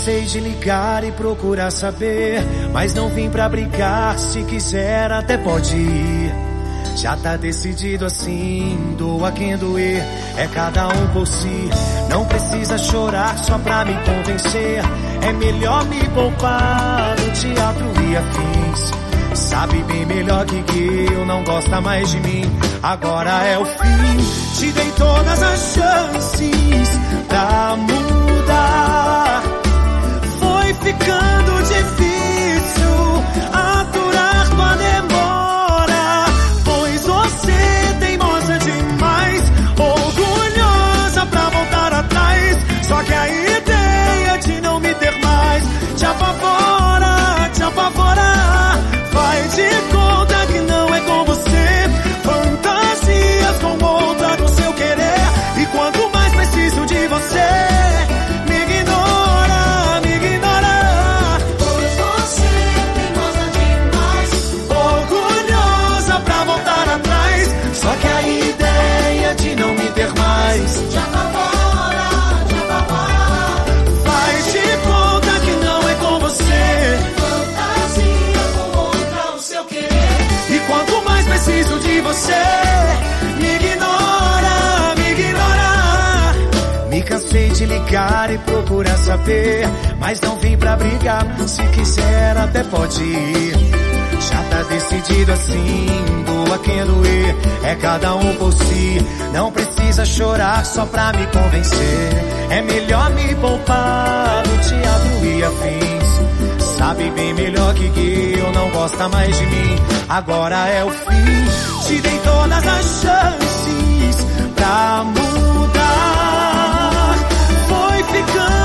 cansei de ligar e procurar saber, mas não vim pra brigar, se quiser até pode ir. Já tá decidido assim, doa quem doer, é cada um por si. Não precisa chorar só pra me convencer, é melhor me poupar no teatro e afins. Sabe bem melhor que eu, não gosta mais de mim, agora é o fim. Te dei todas as chances pra mudar, foi ficando difícil aturar tua demora, pois você teimosa demais, orgulhosa pra voltar atrás. Só que a ideia de não me ter mais te apavora, te apavora. Faz de conta que não é com você, fantasias com outra no seu querer. E quanto mais preciso de você, me ignora, me ignora. Pois você é teimosa demais, orgulhosa pra voltar atrás. Só que a ideia de não me ter mais te apavora, te apavora. faz de conta que não é com você, Fantasia com outra o seu querer. e quanto mais preciso de você, me ignora, me ignora. Me cansei de ligar e procurar saber, mas não vim pra brigar, se quiser até pode ir. Já tá decidido assim, doa quem doer, é cada um por si. Não precisa chorar só pra me convencer, é melhor me poupar no teatro e afins. Sabe bem melhor que eu, não gosta mais de mim, agora é o fim. Te dei todas as chances pra mudar, foi ficando